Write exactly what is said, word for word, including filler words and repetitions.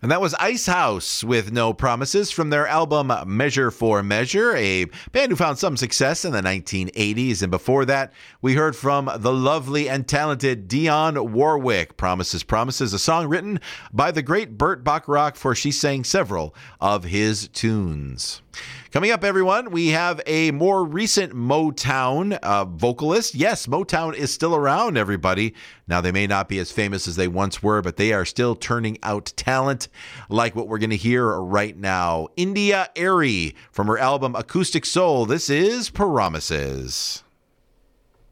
And that was Ice House with No Promises from their album Measure for Measure, a band who found some success in the nineteen eighties. And before that, we heard from the lovely and talented Dionne Warwick. Promises, Promises, a song written by the great Burt Bacharach, for she sang several of his tunes. Coming up, everyone, we have a more recent Motown uh, vocalist. Yes, Motown is still around, everybody. Now, they may not be as famous as they once were, but they are still turning out talent like what we're going to hear right now. India Arie from her album Acoustic Soul. This is Promises.